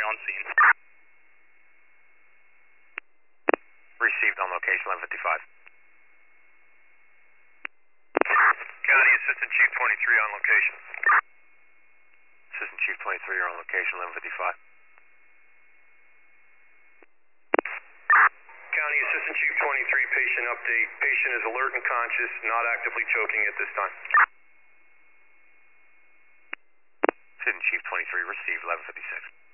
on scene. Received on location, 1155. County Assistant Chief 23 on location. Assistant Chief 23, you're on location, 1155. County Assistant Chief 23, patient update. Patient is alert and conscious, not actively choking at this time. Assistant Chief 23, received, 1156.